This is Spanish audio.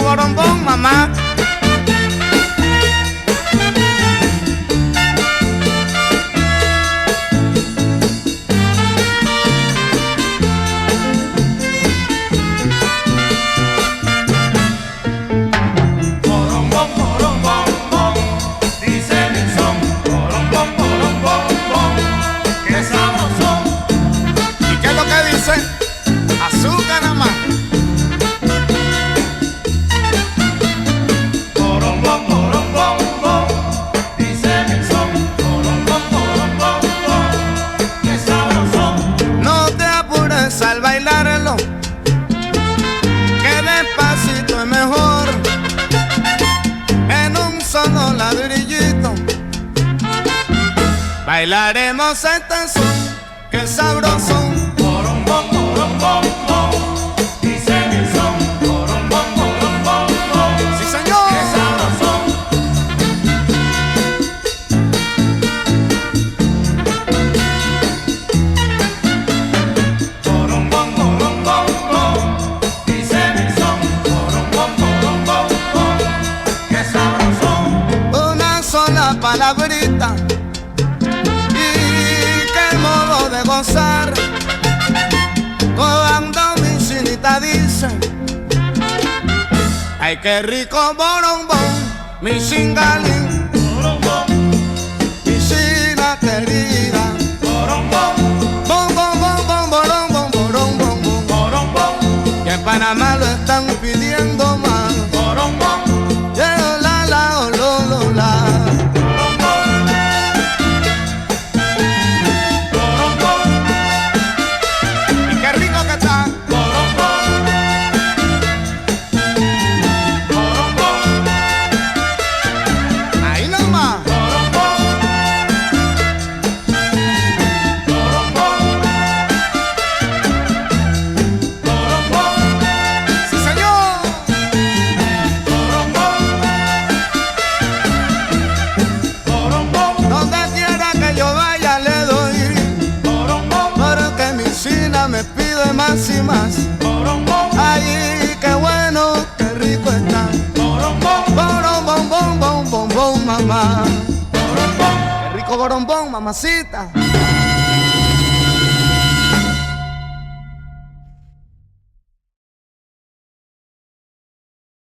borombón, mamá. Azúcar nada más. Borombón, borombón, bom, dice mi son. Borombón, borombón, bom, qué sabroso. No te apures al bailarlo, que despacito es mejor. En un solo ladrillito bailaremos este son, que sabroso. Borombón, borombón, bom, dice mi son. Borombón, borombón, bom, Sí, señor. qué sabroso. Borombón, borombón, bom, dice mi son. Borombón, borombón, bom, qué sabroso. Una sola palabrita y qué modo de gozar. Cuando mi chinita dice, ay, qué rico borombón, mi chingalín, Borombón, mi china querida. borombón, Bom, bom, bom, bom, borombón, borombón, bom. borombón, Que en Panamá lo están pidiendo más. borombón. La, la, oh, lo, lo, la. Y qué rico que está. Ahí nomás. Sí, señor. Donde quiera que yo vaya le doy, porque mi china me pide más y más. Ay, qué bueno, qué rico está. Borombón, bom, bom, bom, bom, mamá. Qué rico borombón, mamacita.